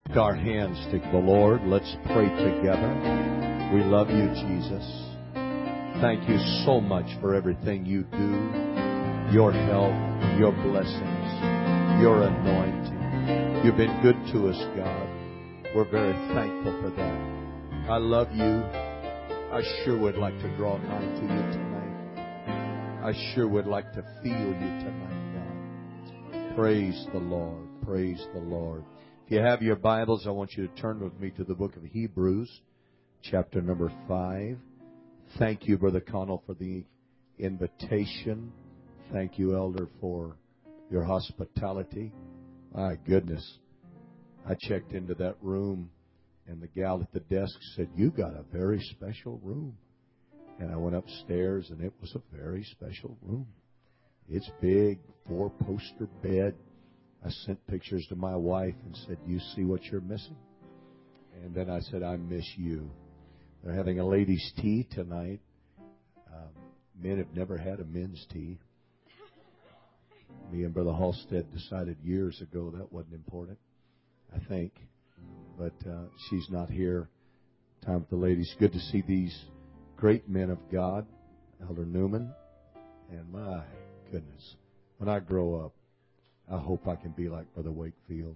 Lift our hands to the Lord. Let's pray together. We love you, Jesus. Thank you so much for everything you do, your help, your blessings, your anointing. You've been good to us, God. We're very thankful for that. I love you. I sure would like to draw nigh to you tonight. I sure would like to feel you tonight, God. Praise the Lord. Praise the Lord. If you have your Bibles, I want you to turn with me to the book of Hebrews, chapter number 5. Thank you, Brother Connell, for the invitation. Thank you, Elder, for your hospitality. My goodness. I checked into that room, and the gal at the desk said, "You got a very special room." And I went upstairs, and it was a very special room. It's big, 4-poster bed. I sent pictures to my wife and said, "Do you see what you're missing?" And then I said, "I miss you." They're having a ladies' tea tonight. Men have never had a men's tea. Me and Brother Halstead decided years ago that wasn't important, I think. But she's not here. Time with the ladies. Good to see these great men of God, Elder Newman. And my goodness, when I grow up, I hope I can be like Brother Wakefield.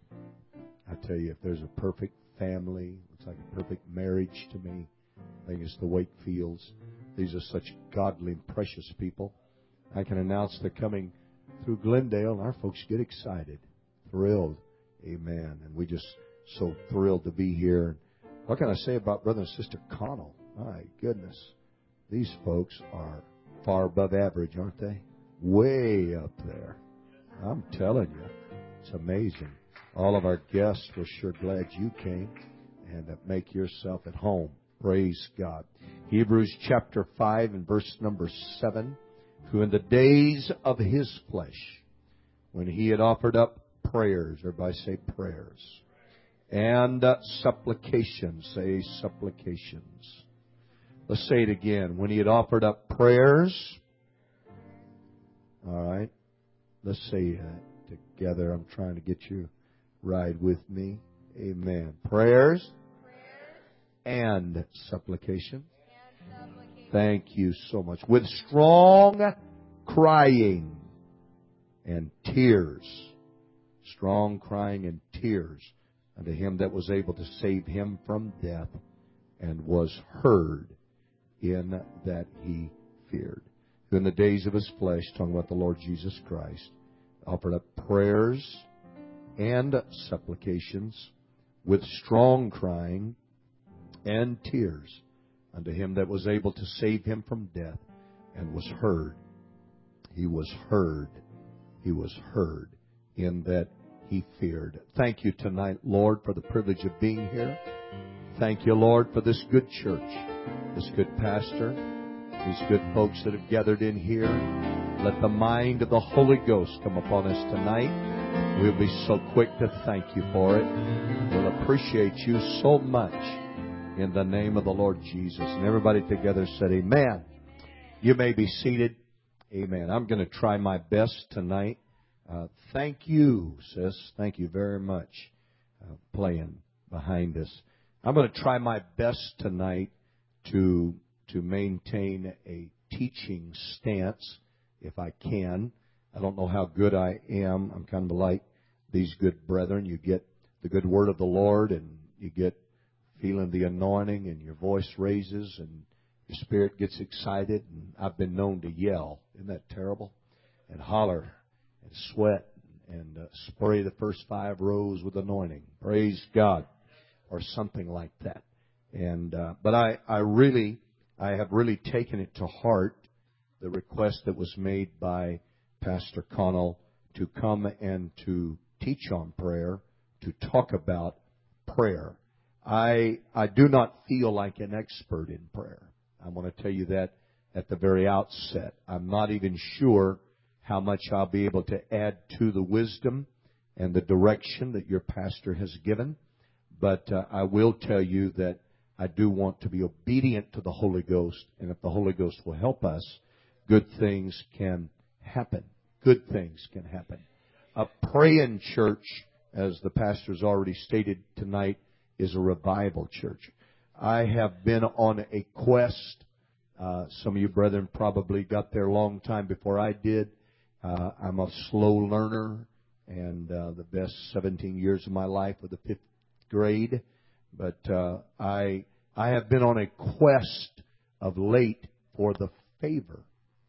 I tell you, if there's a perfect family, it's like a perfect marriage to me, I think it's the Wakefields. These are such godly and precious people. I can announce they're coming through Glendale, and our folks get excited, thrilled. Amen. And we just so thrilled to be here. What can I say about Brother and Sister Connell? My goodness. These folks are far above average, aren't they? Way up there. I'm telling you, it's amazing. All of our guests, we're sure glad you came, and make yourself at home. Praise God. Hebrews chapter 5 and verse number 7. Who in the days of His flesh, when He had offered up prayers, everybody say prayers, and supplications, say supplications. Let's say it again. When He had offered up prayers, all right. Let's say that together. I'm trying to get you right with me. Amen. Prayers and supplication. Thank you so much. With strong crying and tears. Strong crying and tears unto Him that was able to save him from death and was heard in that He feared. Who in the days of His flesh, talking about the Lord Jesus Christ, offered up prayers and supplications with strong crying and tears unto Him that was able to save him from death and was heard. He was heard. He was heard in that He feared. Thank you tonight, Lord, for the privilege of being here. Thank you, Lord, for this good church, this good pastor, these good folks that have gathered in here. Let the mind of the Holy Ghost come upon us tonight. We'll be so quick to thank you for it. We'll appreciate you so much in the name of the Lord Jesus. And everybody together said amen. You may be seated. Amen. I'm going to try my best tonight. Thank you, sis. Thank you very much playing behind us. I'm going to try my best tonight to maintain a teaching stance, if I can. I don't know how good I am. I'm kind of like these good brethren. You get the good word of the Lord, and you get feeling the anointing, and your voice raises, and your spirit gets excited. And I've been known to yell. Isn't that terrible? And holler and sweat and spray the first 5 rows with anointing. Praise God. Or something like that. And but I have really taken it to heart, the request that was made by Pastor Connell to come and to teach on prayer, to talk about prayer. I do not feel like an expert in prayer. I want to tell you that at the very outset. I'm not even sure how much I'll be able to add to the wisdom and the direction that your pastor has given. But I will tell you that I do want to be obedient to the Holy Ghost. And if the Holy Ghost will help us, good things can happen. Good things can happen. A praying church as the pastor's already stated tonight, is a revival church. I have been on a quest. Some of you brethren probably got there a long time before I did. I'm a slow learner, and the best 17 years of my life were the 5th grade. But I have been on a quest of late for the favor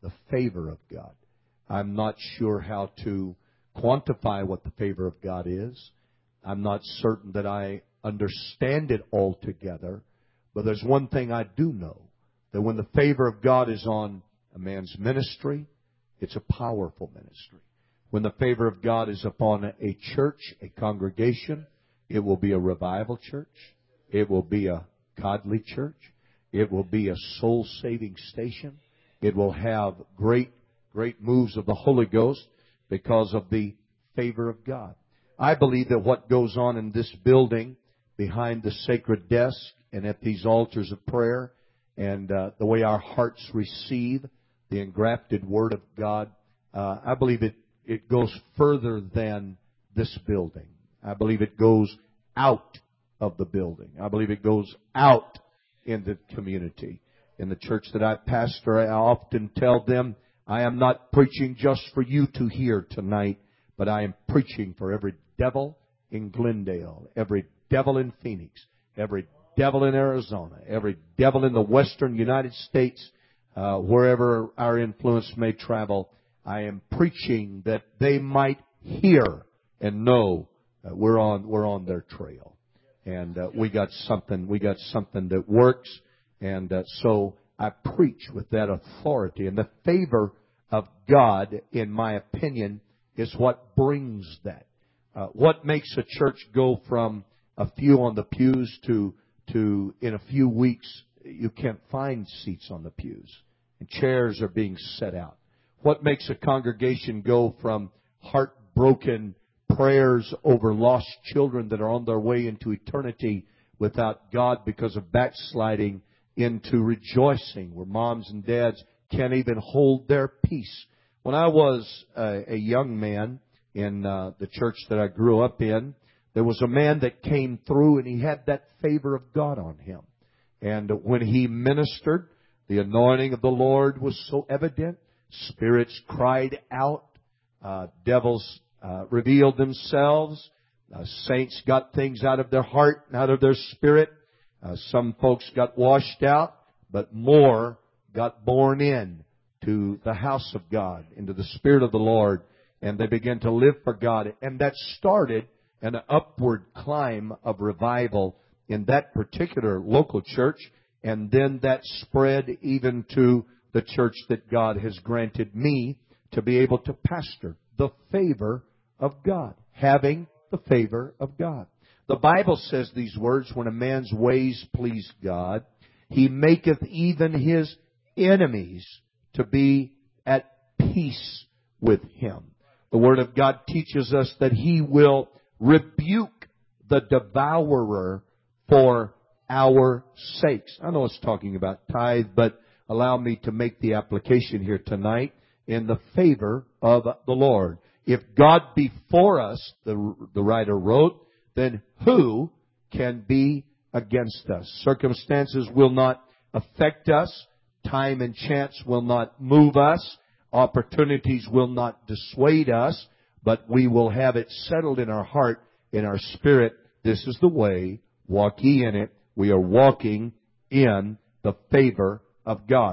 of God. I'm not sure how to quantify what the favor of God is. I'm not certain that I understand it altogether. But there's one thing I do know, that when the favor of God is on a man's ministry, it's a powerful ministry. When the favor of God is upon a church, a congregation, it will be a revival church. It will be a godly church. It will be a soul-saving station. It will have great moves of the Holy Ghost because of the favor of God. I believe that what goes on in this building, behind the sacred desk and at these altars of prayer, and the way our hearts receive the engrafted Word of God, I believe it goes further than this building. I believe it goes out of the building. I believe it goes out in the community. In the church that I pastor, I often tell them, I am not preaching just for you to hear tonight, but I am preaching for every devil in Glendale, every devil in Phoenix, every devil in Arizona, every devil in the western United States, wherever our influence may travel. I am preaching that they might hear and know that we're on their trail, and we got something that works, and so I preach with that authority. And the favor of God, in my opinion, is what brings that. What makes a church go from a few on the pews to in a few weeks you can't find seats on the pews and chairs are being set out? What makes a congregation go from heartbroken prayers over lost children that are on their way into eternity without God because of backsliding into rejoicing, where moms and dads can't even hold their peace? When I was a young man in the church that I grew up in, there was a man that came through and he had that favor of God on him. And when he ministered, the anointing of the Lord was so evident. Spirits cried out. Devils revealed themselves. Saints got things out of their heart and out of their spirit. Some folks got washed out, but more got born in to the house of God, into the Spirit of the Lord, and they began to live for God. And that started an upward climb of revival in that particular local church, and then that spread even to the church that God has granted me to be able to pastor. The favor of God. Having the favor of God. The Bible says these words, when a man's ways please God, he maketh even his enemies to be at peace with him. The Word of God teaches us that he will rebuke the devourer for our sakes. I know it's talking about tithe, but allow me to make the application here tonight in the favor of the Lord. If God be for us, the writer wrote, then who can be against us? Circumstances will not affect us. Time and chance will not move us. Opportunities will not dissuade us. But we will have it settled in our heart, in our spirit. This is the way. Walk ye in it. We are walking in the favor of God.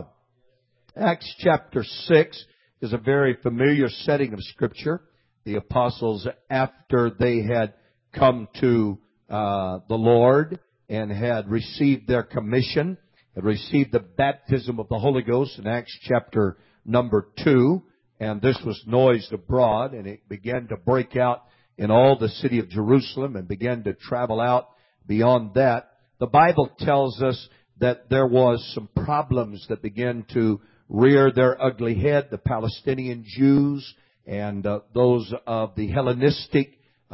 Acts chapter 6 is a very familiar setting of Scripture. The apostles, after they had come to the Lord and had received their commission, had received the baptism of the Holy Ghost in Acts chapter number 2, and this was noised abroad, and it began to break out in all the city of Jerusalem and began to travel out beyond that. The Bible tells us that there was some problems that began to rear their ugly head. The Palestinian Jews and those of the Hellenistic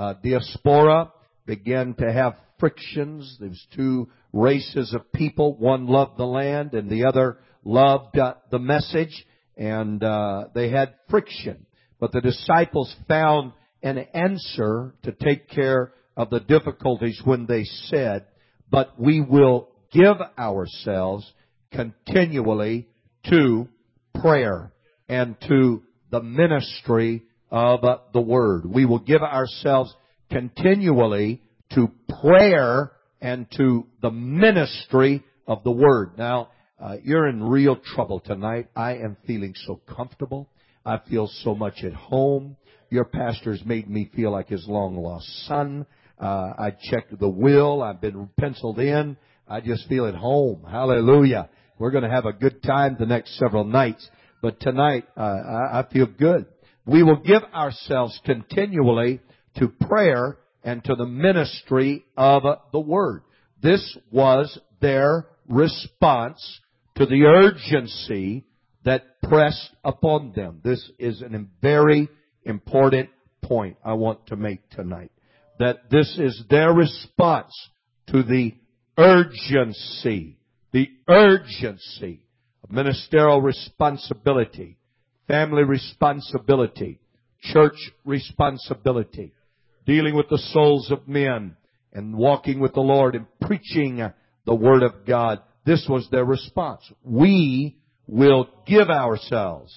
diaspora began to have frictions. There was two races of people. One loved the land and the other loved the message. And they had friction. But the disciples found an answer to take care of the difficulties when they said, but we will give ourselves continually to prayer and to the ministry of the Word. We will give ourselves continually to prayer and to the ministry of the Word. Now, you're in real trouble tonight. I am feeling so comfortable. I feel so much at home. Your pastor's made me feel like his long-lost son. I checked the will. I've been penciled in. I just feel at home. Hallelujah. We're going to have a good time the next several nights. But tonight, I feel good. We will give ourselves continually to prayer and to the ministry of the Word. This was their response to the urgency that pressed upon them. This is a very important point I want to make tonight. That this is their response to the urgency of ministerial responsibility, family responsibility, church responsibility, dealing with the souls of men and walking with the Lord and preaching the Word of God. This was their response. We will give ourselves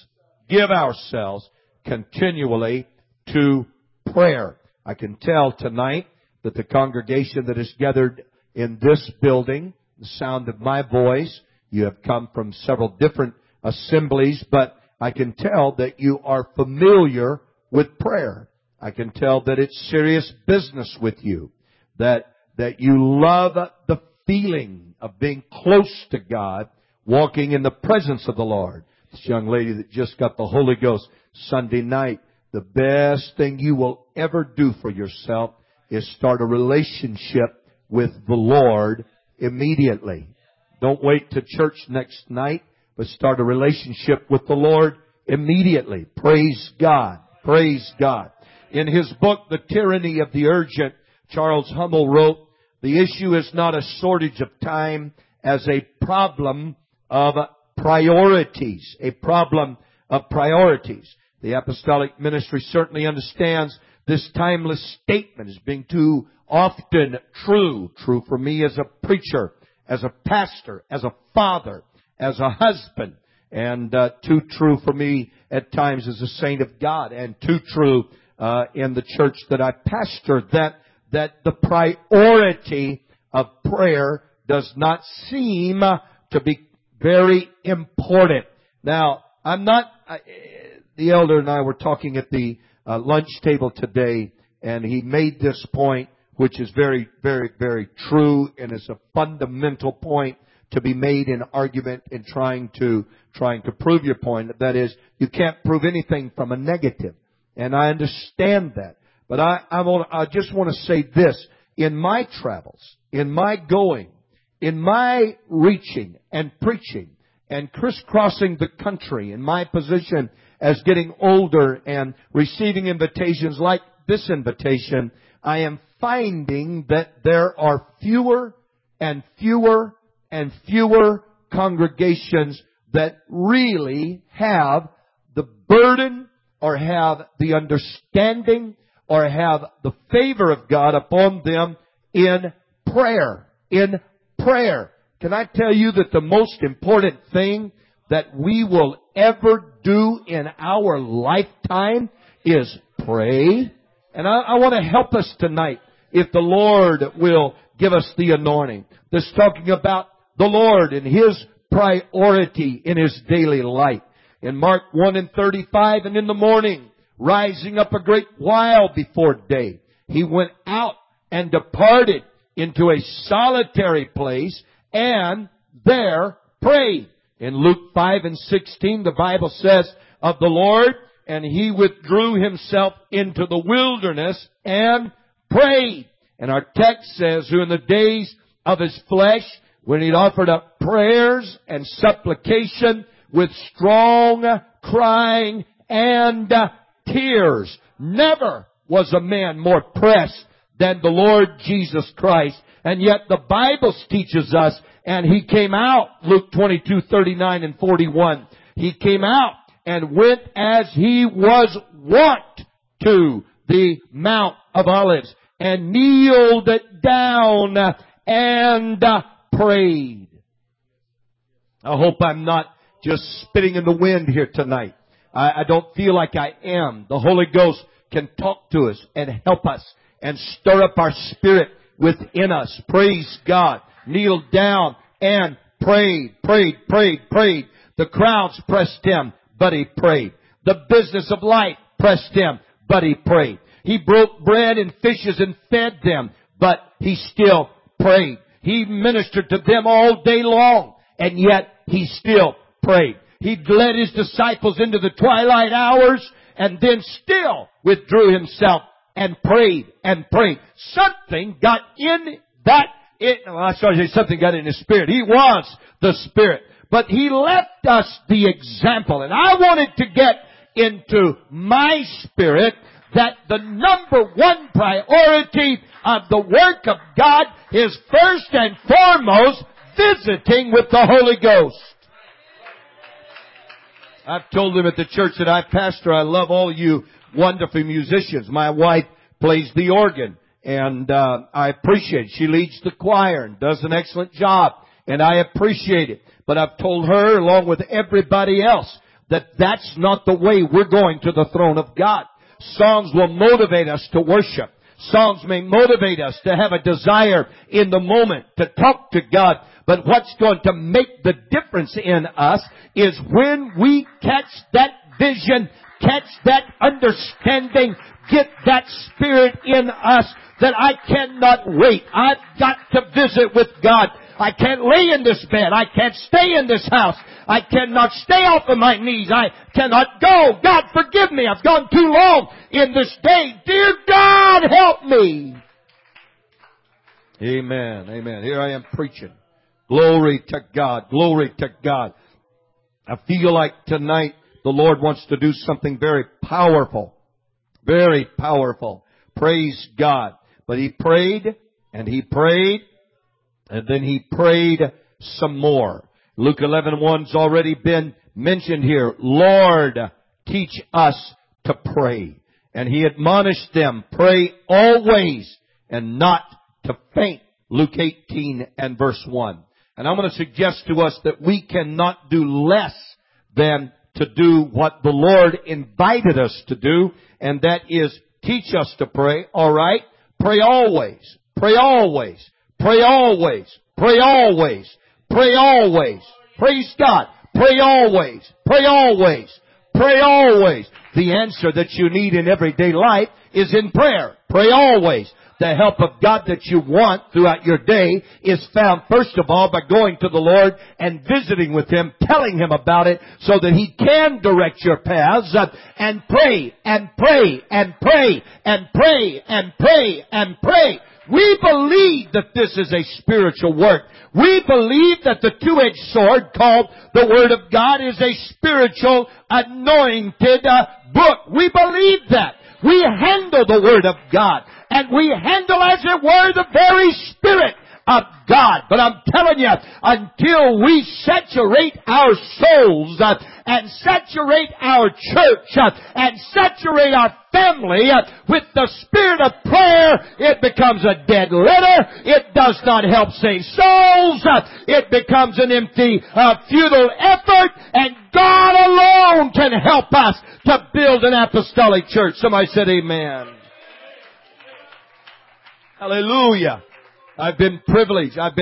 continually to prayer. I can tell tonight that the congregation that is gathered in this building, the sound of my voice, you have come from several different assemblies, but I can tell that you are familiar with prayer. I can tell that it's serious business with you. That you love the feeling of being close to God, walking in the presence of the Lord. This young lady that just got the Holy Ghost Sunday night, the best thing you will ever do for yourself is start a relationship with the Lord immediately. Don't wait to church next night, but start a relationship with the Lord immediately. Praise God. Praise God. In his book, The Tyranny of the Urgent, Charles Hummel wrote, "The issue is not a shortage of time as a problem of priorities." A problem of priorities. The apostolic ministry certainly understands this timeless statement as being too often true. True for me as a preacher, as a pastor, as a father, as a husband, and too true for me at times as a saint of God, and too true in the church that I pastor, that the priority of prayer does not seem to be very important. Now, the elder and I were talking at the lunch table today, and he made this point, which is very, very, very true, and is a fundamental point to be made in argument in trying to prove your point. That is, you can't prove anything from a negative. And I understand that. But I just want to say this. In my travels, in my going, in my reaching and preaching and crisscrossing the country, in my position as getting older and receiving invitations like this invitation, I am finding that there are fewer and fewer and fewer congregations that really have the burden or have the understanding or have the favor of God upon them in prayer. In prayer. Can I tell you that the most important thing that we will ever do in our lifetime is pray? And I want to help us tonight, if the Lord will give us the anointing. This talking about the Lord and His priority in His daily life. In Mark 1:35, "And in the morning, rising up a great while before day, He went out and departed into a solitary place and there prayed." In Luke 5:16, the Bible says of the Lord, "And He withdrew Himself into the wilderness and prayed." And our text says, "Who in the days of His flesh, when He'd offered up prayers and supplication with strong crying and tears." Never was a man more pressed than the Lord Jesus Christ. And yet the Bible teaches us, and He came out, Luke 22:39 and 41. He came out and went as He was wont to the Mount of Olives and kneeled down and prayed. I hope I'm not just spitting in the wind here tonight. I don't feel like I am. The Holy Ghost can talk to us and help us and stir up our spirit within us. Praise God. Kneeled down and prayed. The crowds pressed him, but he prayed. The business of life pressed him, but he prayed. He broke bread and fishes and fed them, but he still prayed. He ministered to them all day long, and yet he still prayed. He led his disciples into the twilight hours and then still withdrew himself and prayed and prayed. Something got in that, something got in his spirit. He was the Spirit. But he left us the example. And I wanted to get into my spirit that the number one priority of the work of God is first and foremost visiting with the Holy Ghost. I've told them at the church that I pastor, I love all you wonderful musicians. My wife plays the organ, and I appreciate it. She leads the choir and does an excellent job, and I appreciate it. But I've told her, along with everybody else, that that's not the way we're going to the throne of God. Songs will motivate us to worship. Songs may motivate us to have a desire in the moment to talk to God. But what's going to make the difference in us is when we catch that vision, catch that understanding, get that spirit in us that I cannot wait. I've got to visit with God. I can't lay in this bed. I can't stay in this house. I cannot stay off of my knees. I cannot go. God, forgive me. I've gone too long in this day. Dear God, help me. Amen. Amen. Here I am preaching. Glory to God. Glory to God. I feel like tonight the Lord wants to do something very powerful. Very powerful. Praise God. But he prayed and he prayed and then he prayed some more. Luke 11:1's already been mentioned here. Lord, teach us to pray. And he admonished them, pray always and not to faint. Luke 18 and verse 1. And I'm going to suggest to us that we cannot do less than to do what the Lord invited us to do, and that is teach us to pray. All right? Pray always. Pray always. Pray always. Pray always. Pray always. Praise God. Pray always. Pray always. Pray always. The answer that you need in everyday life is in prayer. Pray always. The help of God that you want throughout your day is found, first of all, by going to the Lord and visiting with Him, telling Him about it so that He can direct your paths, and pray and pray and pray and pray and pray and pray. We believe that this is a spiritual work. We believe that the two-edged sword called the Word of God is a spiritual anointed book. We believe that. We handle the Word of God. And we handle, as it were, the very Spirit of God. But I'm telling you, until we saturate our souls and saturate our church and saturate our family with the spirit of prayer, it becomes a dead letter. It does not help save souls. It becomes an empty, futile effort. And God alone can help us to build an apostolic church. Somebody said amen. Hallelujah. I've been privileged. I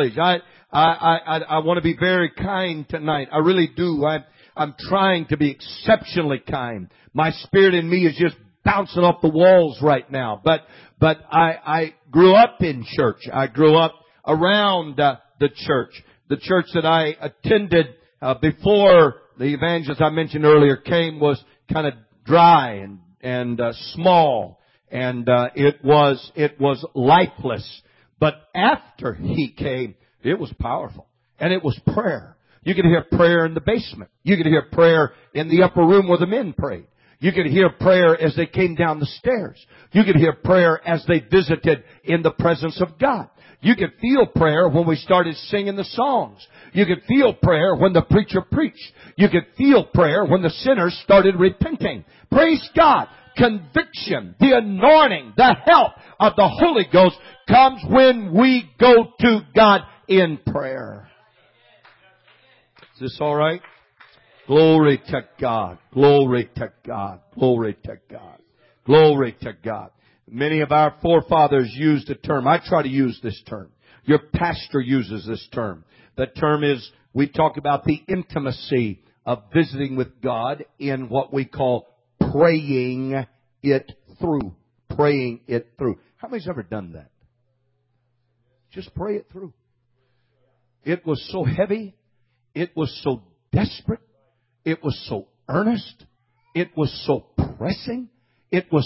want to be very kind tonight. I really do. I'm trying to be exceptionally kind. My spirit in me is just bouncing off the walls right now. But I grew up in church. I grew up around the church. The church that I attended before the evangelist I mentioned earlier came was kind of dry and small. And it was lifeless. But after he came, it was powerful. And it was prayer. You could hear prayer in the basement. You could hear prayer in the upper room where the men prayed. You could hear prayer as they came down the stairs. You could hear prayer as they visited in the presence of God. You could feel prayer when we started singing the songs. You could feel prayer when the preacher preached. You could feel prayer when the sinners started repenting. Praise God. conviction, the anointing, the help of the Holy Ghost comes when we go to God in prayer. Is this all right? Glory to God. Glory to God. Glory to God. Glory to God. Many of our forefathers used a term. I try to use this term. Your pastor uses this term. The term is, we talk about the intimacy of visiting with God in what we call praying it through. Praying it through. How many's ever done that? Just pray it through. It was so heavy. It was so desperate. It was so earnest. It was so pressing. It was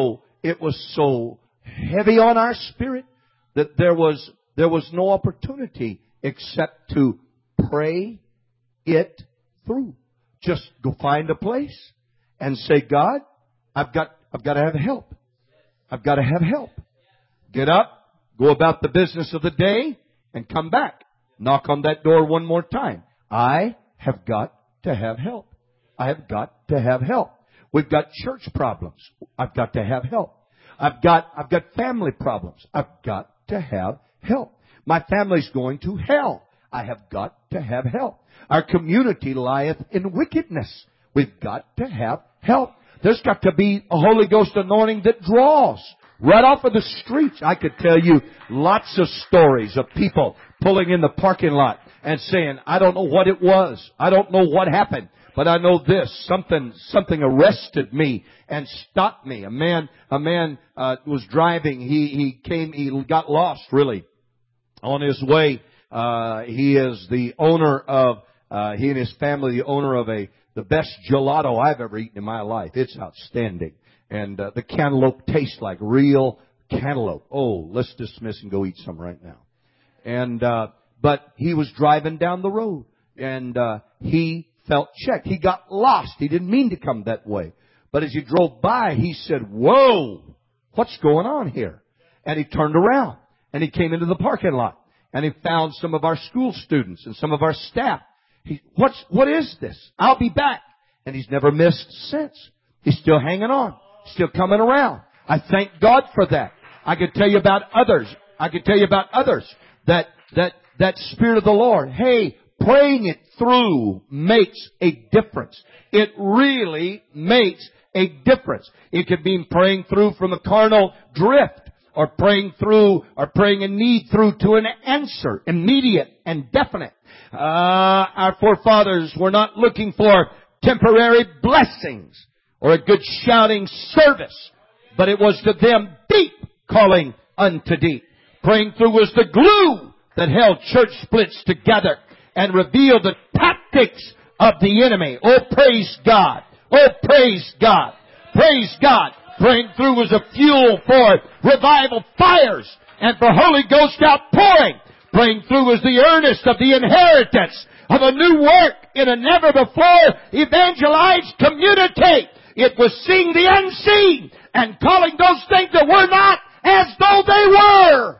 so heavy on our spirit that there was no opportunity except to pray it through. Just go find a place and say, God, I've got to have help. I've got to have help. Get up, go about the business of the day, and come back. Knock on that door one more time. I have got to have help. I have got to have help. We've got church problems. I've got to have help. I've got family problems. I've got to have help. My family's going to hell. I have got to have help. Our community lieth in wickedness. We've got to have help. There's got to be a Holy Ghost anointing that draws right off of the streets. I could tell you lots of stories of people pulling in the parking lot and saying, I don't know what it was. I don't know what happened. But I know this, something arrested me and stopped me. A man was driving. He got lost really. On his way, he is the owner of, he and his family, the owner of the best gelato I've ever eaten in my life. It's outstanding. And, the cantaloupe tastes like real cantaloupe. Oh, let's dismiss and go eat some right now. And, but he was driving down the road and, he felt checked. He got lost. He didn't mean to come that way. But as he drove by, he said, whoa, what's going on here? And he turned around and he came into the parking lot and he found some of our school students and some of our staff. What is this? I'll be back. And he's never missed since. He's still hanging on, still coming around. I thank God for that. I could tell you about others. That Spirit of the Lord. Hey, praying it through makes a difference. It really makes a difference. It could mean praying through from a carnal drift, or praying a need through to an answer, immediate and definite. Our forefathers were not looking for temporary blessings or a good shouting service, but it was to them deep calling unto deep. Praying through was the glue that held church splits together and reveal the tactics of the enemy. Oh, praise God. Oh, praise God. Praise God. Praying through was a fuel for revival fires and for Holy Ghost outpouring. Praying through was the earnest of the inheritance of a new work in a never before evangelized community. It was seeing the unseen and calling those things that were not as though they were.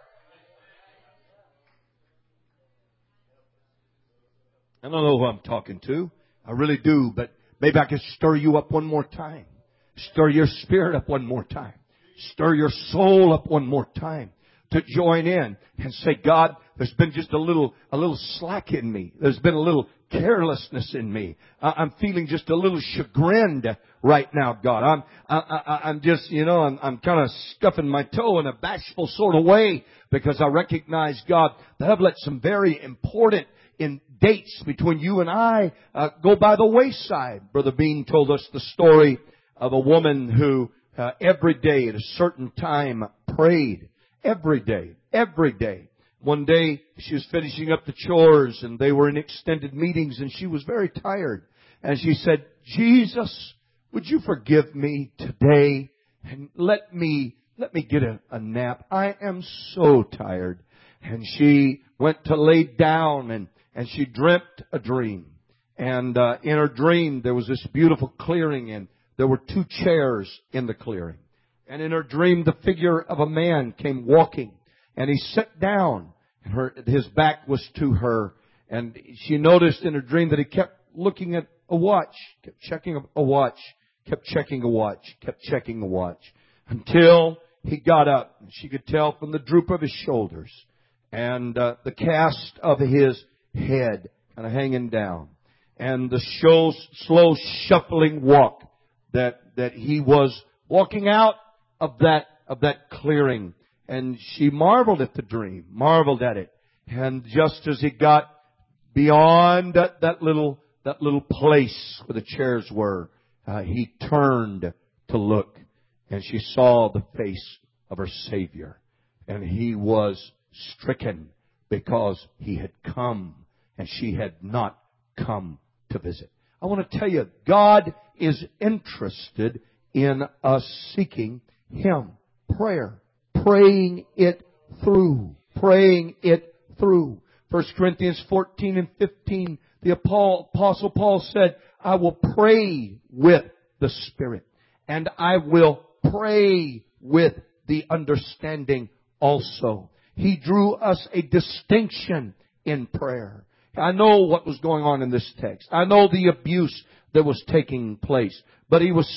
I don't know who I'm talking to. I really do, but maybe I can stir you up one more time. Stir your spirit up one more time. Stir your soul up one more time to join in and say, God, there's been just a little slack in me. There's been a little carelessness in me. I'm feeling just a little chagrined right now, God. I'm just, I'm kind of scuffing my toe in a bashful sort of way because I recognize, God, that I've let some very important dates between you and I go by the wayside. Brother Bean told us the story of a woman who every day at a certain time prayed. Every day. One day she was finishing up the chores and they were in extended meetings and she was very tired. And she said, Jesus, would you forgive me today and let me get a nap? I am so tired. And she went to lay down and she dreamt a dream. And in her dream there was this beautiful clearing and there were 2 chairs in the clearing. And in her dream the figure of a man came walking and he sat down. His back was to her. And she noticed in her dream that he kept looking at a watch, kept checking a watch. kept checking a watch, until he got up. She could tell from the droop of his shoulders and the cast of his head kind of hanging down, and the slow shuffling walk that he was walking out of that clearing. And she marveled at the dream, marveled at it. And just as he got beyond that little place where the chairs were, he turned to look, and she saw the face of her Savior. And he was stricken because he had come and she had not come to visit. I want to tell you, God is interested in us seeking Him. Prayer. Praying it through. Praying it through. 1 Corinthians 14 and 15, the Apostle Paul said, I will pray with the Spirit, and I will pray with the understanding also. He drew us a distinction in prayer. I know what was going on in this text. I know the abuse that was taking place. But he was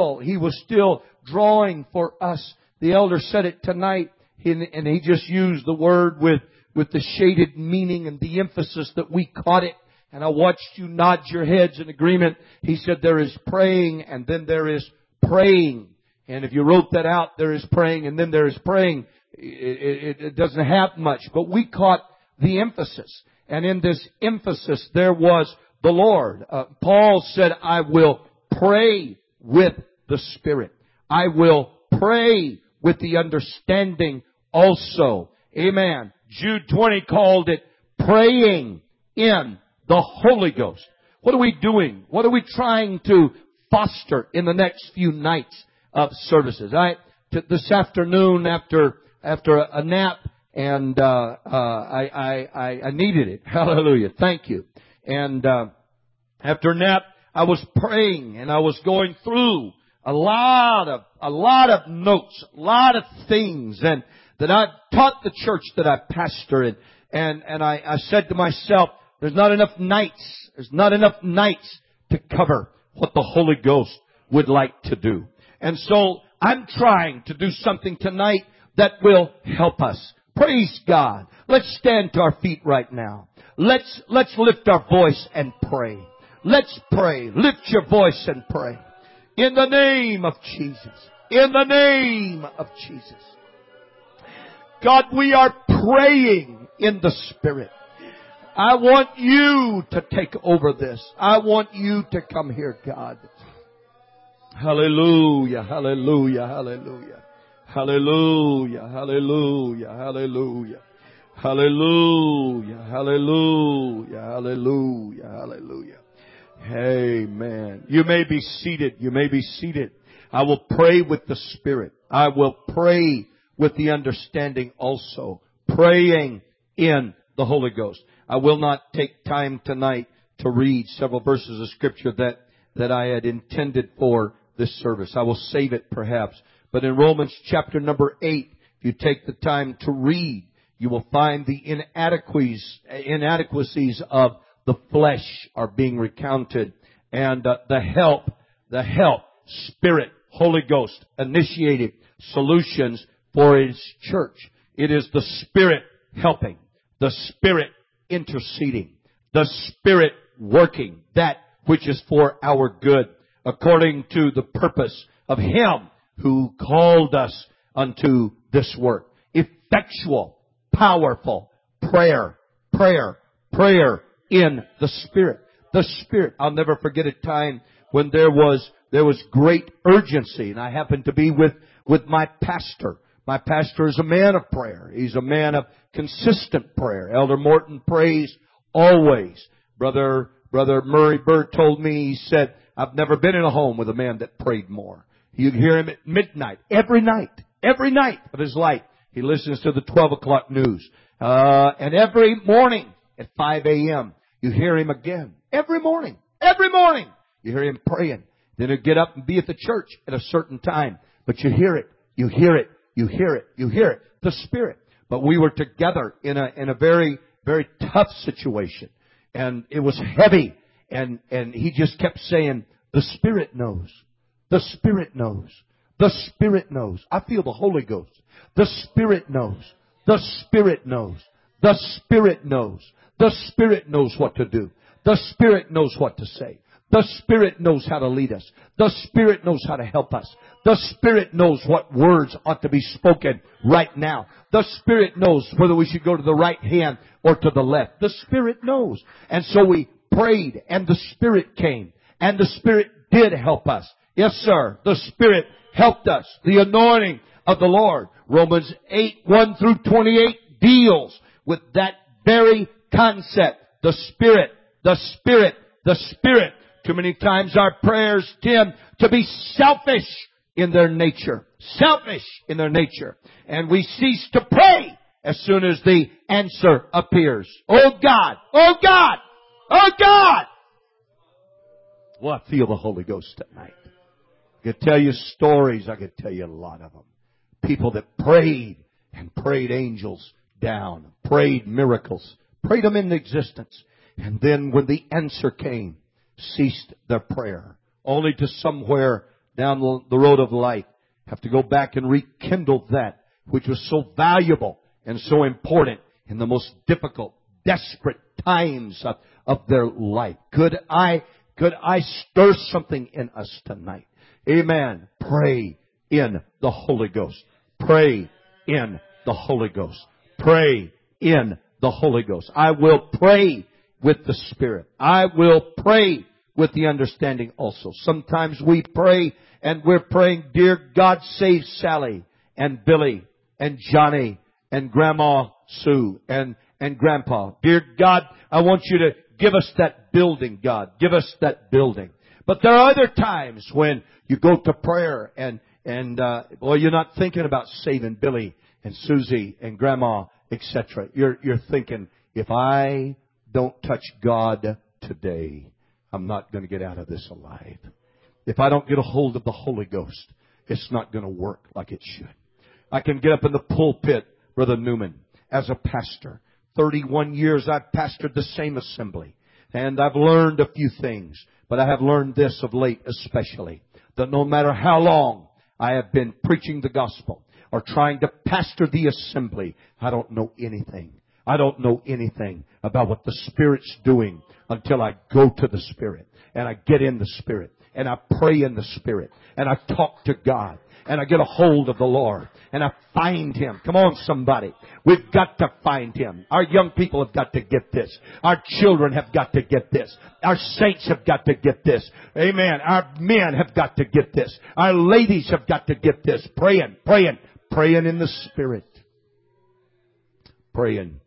still drawing for us. The elder said it tonight, and he just used the word with the shaded meaning and the emphasis that we caught it. And I watched you nod your heads in agreement. He said there is praying and then there is praying. And if you wrote that out, there is praying and then there is praying. It doesn't have much. But we caught the emphasis. And in this emphasis, there was the Lord. Paul said, I will pray with the Spirit. I will pray with the understanding also. Amen. Jude 20 called it praying in the Holy Ghost. What are we doing? What are we trying to foster in the next few nights of services? This afternoon after a nap, and I needed it. Hallelujah. Thank you. And after a nap, I was praying and I was going through a lot of notes, a lot of things, and that I taught the church that I pastor in. And I said to myself, there's not enough nights to cover what the Holy Ghost would like to do. And so I'm trying to do something tonight that will help us. Praise God. Let's stand to our feet right now. Let's lift our voice and pray. Let's pray. Lift your voice and pray. In the name of Jesus. In the name of Jesus. God, we are praying in the Spirit. I want you to take over this. I want you to come here, God. Hallelujah, hallelujah, hallelujah. Hallelujah, hallelujah, hallelujah. Hallelujah, hallelujah, hallelujah, hallelujah. Amen. You may be seated. You may be seated. I will pray with the Spirit. I will pray with the understanding also. Praying in the Holy Ghost. I will not take time tonight to read several verses of Scripture that I had intended for this service. I will save it perhaps. But in Romans chapter number 8, if you take the time to read, you will find the inadequacies of the flesh are being recounted, and the help, Spirit, Holy Ghost, initiated solutions for His church. It is the Spirit helping, the Spirit interceding, the Spirit working that which is for our good, according to the purpose of Him who called us unto this work. Effectual, powerful prayer in the Spirit. The Spirit. I'll never forget a time when there was great urgency, and I happened to be with my pastor. My pastor is a man of prayer. He's a man of consistent prayer. Elder Morton prays always. Brother Murray Bird told me, he said, I've never been in a home with a man that prayed more. You'd hear him at midnight, every night of his life. He listens to the 12 o'clock news. And every morning at 5 a.m., you hear him again. Every morning, you hear him praying. Then he'll get up and be at the church at a certain time. But you hear it. The Spirit. But we were together in a very, very tough situation. And it was heavy. And he just kept saying, the Spirit knows. The Spirit knows. The Spirit knows. I feel the Holy Ghost. The Spirit knows. The Spirit knows. The Spirit knows. The Spirit knows what to do. The Spirit knows what to say. The Spirit knows how to lead us. The Spirit knows how to help us. The Spirit knows what words ought to be spoken right now. The Spirit knows whether we should go to the right hand or to the left. The Spirit knows. And so we prayed, and the Spirit came. And the Spirit did help us. Yes, sir. The Spirit helped us. The anointing of the Lord. Romans 8, 1 through 28 deals with that very concept. The Spirit. The Spirit. The Spirit. Too many times our prayers tend to be selfish in their nature. Selfish in their nature. And we cease to pray as soon as the answer appears. Oh God! Oh God! Oh God! Well, I feel the Holy Ghost tonight. I could tell you stories. I could tell you a lot of them. People that prayed and prayed angels down. Prayed miracles. Prayed them into existence. And then when the answer came, ceased their prayer. Only to somewhere down the road of life have to go back and rekindle that which was so valuable and so important in the most difficult, desperate times of their life. Could I stir something in us tonight? Amen. Pray in the Holy Ghost. Pray in the Holy Ghost. Pray in the Holy Ghost. I will pray with the Spirit. I will pray with the understanding also. Sometimes we pray and we're praying, dear God, save Sally and Billy and Johnny and Grandma Sue and Grandpa. Dear God, I want you to give us that building, God. Give us that building. But there are other times when you go to prayer and you're not thinking about saving Billy and Susie and Grandma, etc. You're thinking, if I don't touch God today, I'm not going to get out of this alive. If I don't get a hold of the Holy Ghost, it's not going to work like it should. I can get up in the pulpit, Brother Newman, as a pastor. 31 years I've pastored the same assembly. And I've learned a few things. But I have learned this of late especially. That no matter how long I have been preaching the gospel or trying to pastor the assembly, I don't know anything. I don't know anything about what the Spirit's doing until I go to the Spirit and I get in the Spirit and I pray in the Spirit and I talk to God and I get a hold of the Lord and I find Him. Come on, somebody. We've got to find Him. Our young people have got to get this. Our children have got to get this. Our saints have got to get this. Amen. Our men have got to get this. Our ladies have got to get this. Praying in the Spirit. Praying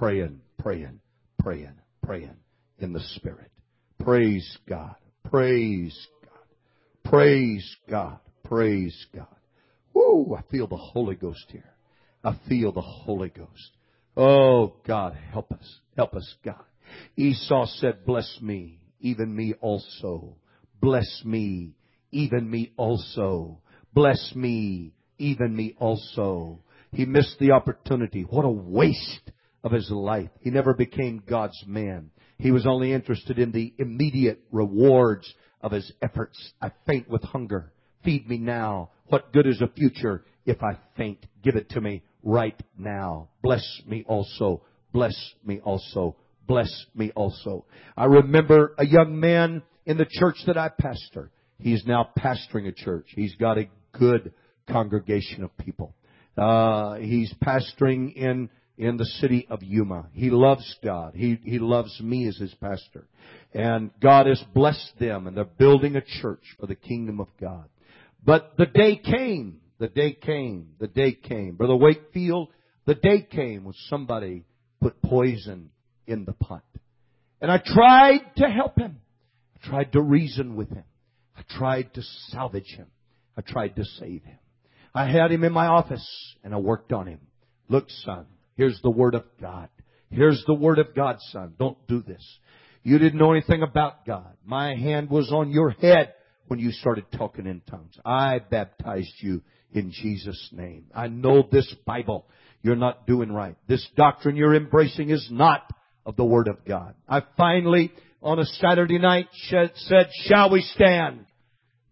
in the Spirit. Praise God. Praise God. Praise God. Praise God. Woo, I feel the Holy Ghost here. I feel the Holy Ghost. Oh, God, help us. Help us, God. Esau said, bless me, even me also. Bless me, even me also. Bless me, even me also. He missed the opportunity. What a waste of his life. He never became God's man. He was only interested in the immediate rewards of his efforts. I faint with hunger. Feed me now. What good is a future if I faint? Give it to me right now. Bless me also. Bless me also. Bless me also. I remember a young man in the church that I pastor. He's now pastoring a church. He's got a good congregation of people. He's pastoring in the city of Yuma. He loves God. He loves me as his pastor. And God has blessed them, and they're building a church for the kingdom of God. But the day came. Brother Wakefield, the day came when somebody put poison in the pot. And I tried to help him. I tried to reason with him. I tried to salvage him. I tried to save him. I had him in my office and I worked on him. Look, son, here's the Word of God. Here's the Word of God, son. Don't do this. You didn't know anything about God. My hand was on your head when you started talking in tongues. I baptized you in Jesus' name. I know this Bible you're not doing right. This doctrine you're embracing is not of the Word of God. I finally, on a Saturday night, said, shall we stand?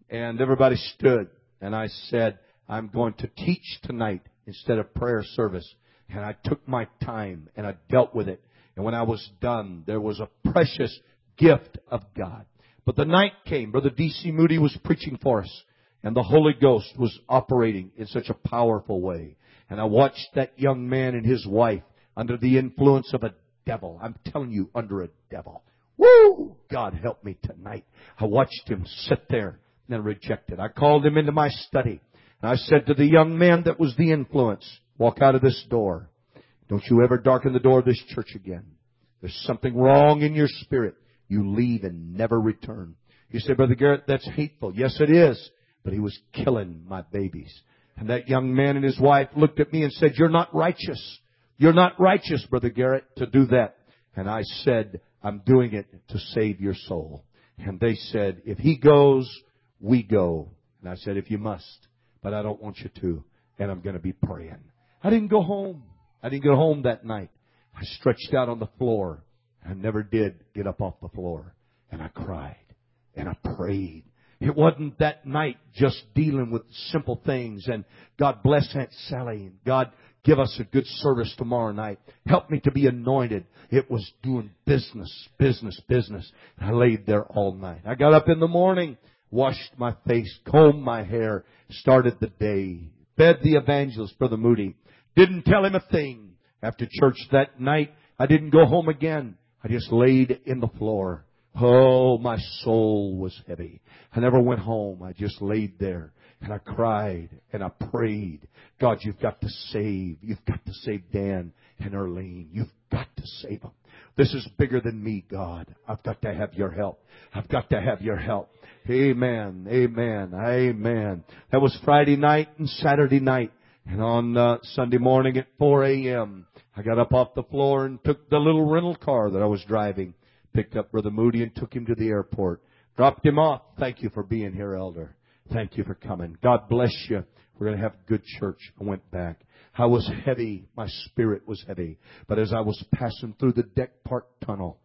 And everybody stood. And I said, I'm going to teach tonight instead of prayer service. And I took my time and I dealt with it. And when I was done, there was a precious gift of God. But the night came. Brother D.C. Moody was preaching for us. And the Holy Ghost was operating in such a powerful way. And I watched that young man and his wife under the influence of a devil. I'm telling you, under a devil. Woo! God help me tonight. I watched him sit there and reject it. I called him into my study. And I said to the young man that was the influence, walk out of this door. Don't you ever darken the door of this church again. There's something wrong in your spirit. You leave and never return. You say, Brother Garrett, that's hateful. Yes, it is. But he was killing my babies. And that young man and his wife looked at me and said, you're not righteous. You're not righteous, Brother Garrett, to do that. And I said, I'm doing it to save your soul. And they said, if he goes, we go. And I said, if you must. But I don't want you to. And I'm going to be praying. I didn't go home. I didn't go home that night. I stretched out on the floor. I never did get up off the floor. And I cried. And I prayed. It wasn't that night just dealing with simple things. And God bless Aunt Sally. And God give us a good service tomorrow night. Help me to be anointed. It was doing business. And I laid there all night. I got up in the morning, washed my face, combed my hair, started the day, fed the evangelist, Brother Moody. Didn't tell him a thing. After church that night, I didn't go home again. I just laid in the floor. Oh, my soul was heavy. I never went home. I just laid there and I cried and I prayed. God, you've got to save. You've got to save Dan and Erlene. You've got to save them. This is bigger than me, God. I've got to have your help. I've got to have your help. Amen. Amen. Amen. That was Friday night and Saturday night. And on Sunday morning at 4 a.m., I got up off the floor and took the little rental car that I was driving. Picked up Brother Moody and took him to the airport. Dropped him off. Thank you for being here, Elder. Thank you for coming. God bless you. We're going to have a good church. I went back. I was heavy. My spirit was heavy. But as I was passing through the Deck Park Tunnel,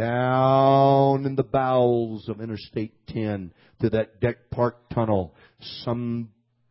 down in the bowels of Interstate 10, to that Deck Park Tunnel, some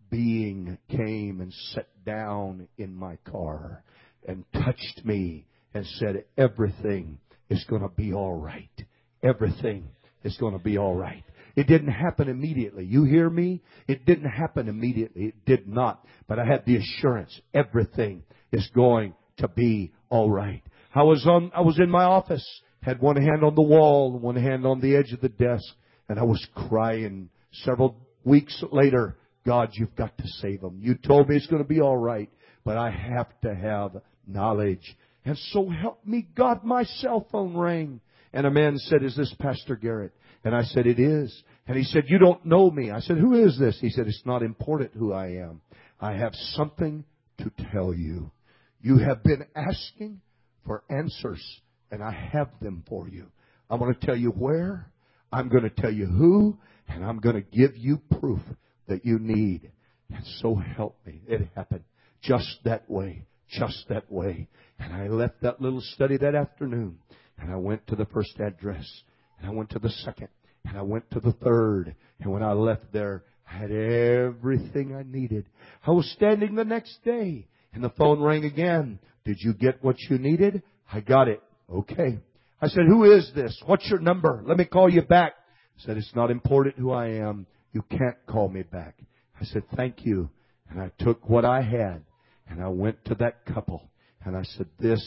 being came and sat down in my car and touched me and said, everything is going to be all right. Everything is going to be all right. It didn't happen immediately. You hear me? It didn't happen immediately. It did not. But I had the assurance everything is going to be all right. I was in my office, had one hand on the wall, one hand on the edge of the desk, and I was crying. Several weeks later, God, you've got to save them. You told me it's going to be all right, but I have to have knowledge. And so help me God, my cell phone rang. And a man said, is this Pastor Garrett? And I said, it is. And he said, you don't know me. I said, who is this? He said, it's not important who I am. I have something to tell you. You have been asking for answers, and I have them for you. I'm going to tell you where. I'm going to tell you who. And I'm going to give you proof that you need. And so help me. It happened just that way. Just that way. And I left that little study that afternoon. And I went to the first address. And I went to the second. And I went to the third. And when I left there, I had everything I needed. I was standing the next day. And the phone rang again. Did you get what you needed? I got it. Okay. I said, who is this? What's your number? Let me call you back. I said, it's not important who I am. You can't call me back. I said, thank you. And I took what I had. And I went to that couple. And I said, this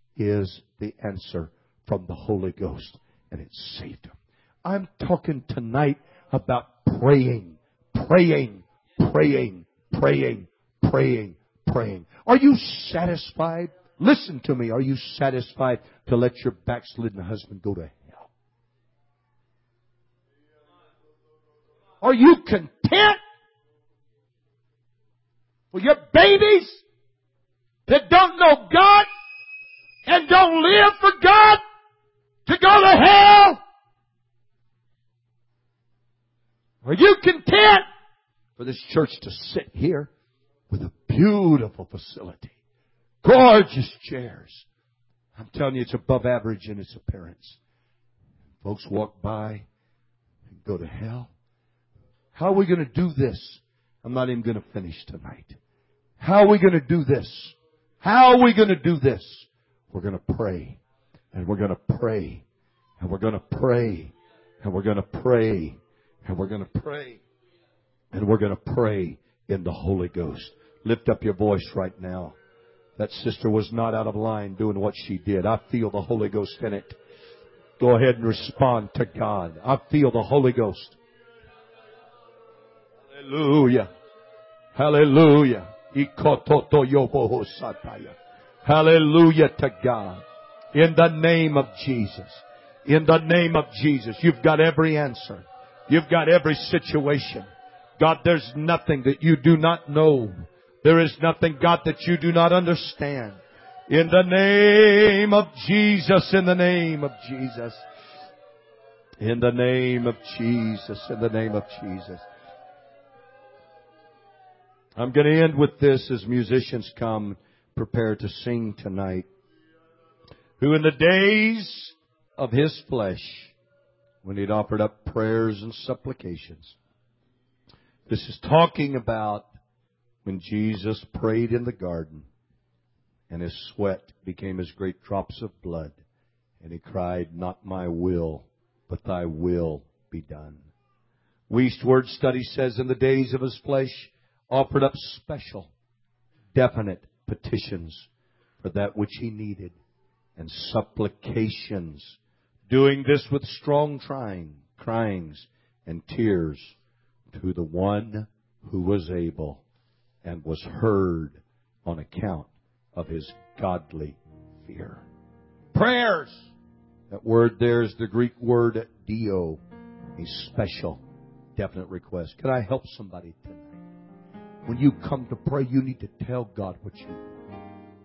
is the answer from the Holy Ghost. And it saved them. I'm talking tonight about praying. Praying. Praying. Praying. Praying. Praying. Are you satisfied? Listen to me. Are you satisfied to let your backslidden husband go to hell? Are you content for your babies that don't know God and don't live for God to go to hell? Are you content for this church to sit here with a beautiful facility, gorgeous chairs? I'm telling you, it's above average in its appearance. Folks walk by and go to hell. How are we going to do this? I'm not even going to finish tonight. How are we going to do this? How are we going to do this? We're going to pray. And we're going to pray. And we're going to pray. And we're going to pray. And we're going to pray. And we're going to pray in the Holy Ghost. Lift up your voice right now. That sister was not out of line doing what she did. I feel the Holy Ghost in it. Go ahead and respond to God. I feel the Holy Ghost. Hallelujah. Hallelujah. Hallelujah to God. In the name of Jesus. In the name of Jesus. You've got every answer. You've got every situation. God, there's nothing that you do not know. There is nothing, God, that you do not understand. In the name of Jesus. In the name of Jesus. In the name of Jesus. In the name of Jesus. I'm going to end with this as musicians come prepare to sing tonight. Who in the days of His flesh, when He'd offered up prayers and supplications. This is talking about when Jesus prayed in the garden and His sweat became as great drops of blood. And He cried, not my will, but thy will be done. Wuest Word Study says in the days of His flesh, offered up special, definite petitions for that which He needed and supplications, doing this with strong cryings and tears to the One who was able and was heard on account of His godly fear. Prayers! That word there is the Greek word dio, a special, definite request. Can I help somebody tonight? When you come to pray, you need to tell God what you want.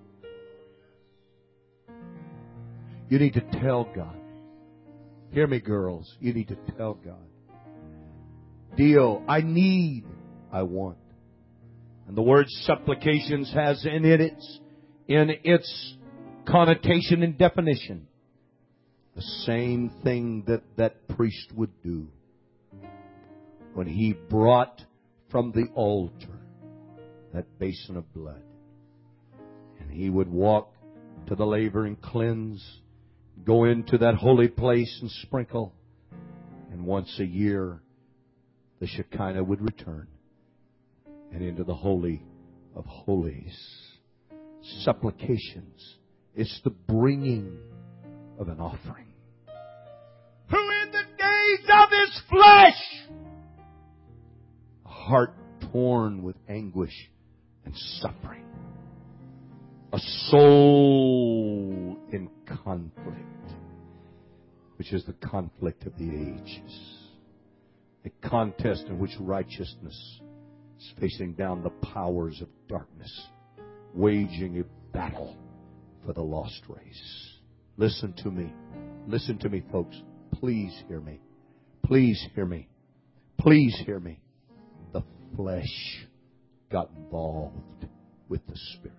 You need to tell God. Hear me, girls. You need to tell God. Dio, I need, I want. And the word supplications has in its connotation and definition the same thing that priest would do when he brought from the altar that basin of blood. And he would walk to the laver and cleanse, go into that holy place and sprinkle. And once a year, the Shekinah would return and into the Holy of Holies. Supplications. It's the bringing of an offering. Who in the days of His flesh, a heart torn with anguish and suffering, a soul in conflict, which is the conflict of the ages, a contest in which righteousness is facing down the powers of darkness, waging a battle for the lost race. Listen to me. Listen to me, folks. Please hear me. Please hear me. Please hear me. The flesh got involved with the Spirit.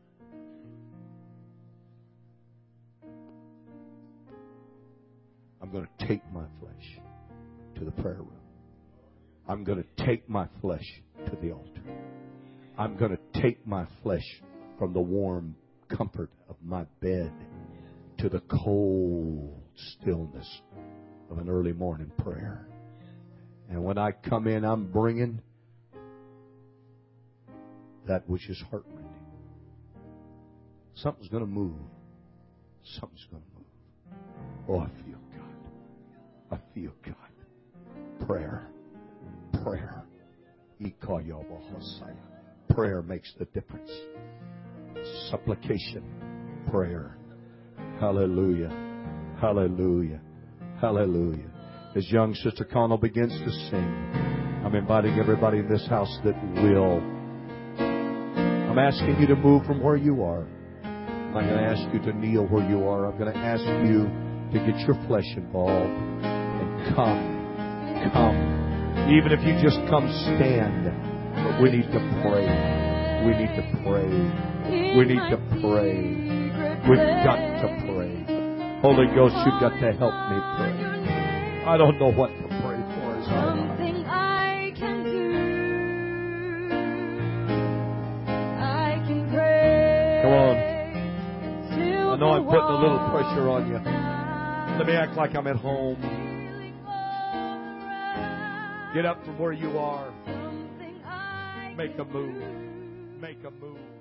I'm going to take my flesh to the prayer room. I'm going to take my flesh to the altar. I'm going to take my flesh from the warm comfort of my bed to the cold stillness of an early morning prayer. And when I come in, I'm bringing that which is heart-rending. Something's going to move. Something's going to move. Oh, I feel God. I feel God. Prayer. Prayer. Prayer makes the difference. Supplication. Prayer. Hallelujah. Hallelujah. Hallelujah. As young Sister Connell begins to sing, I'm inviting everybody in this house that will. I'm asking you to move from where you are. I'm not going to ask you to kneel where you are. I'm going to ask you to get your flesh involved and come. Even if you just come, stand. But we need to pray. We need to pray. We need to pray. We've got to pray. Holy Ghost, you've got to help me pray. I don't know what to pray for as I Come on. I know I'm putting a little pressure on you. Let me act like I'm at home. Get up from where you are. Make a move. Make a move.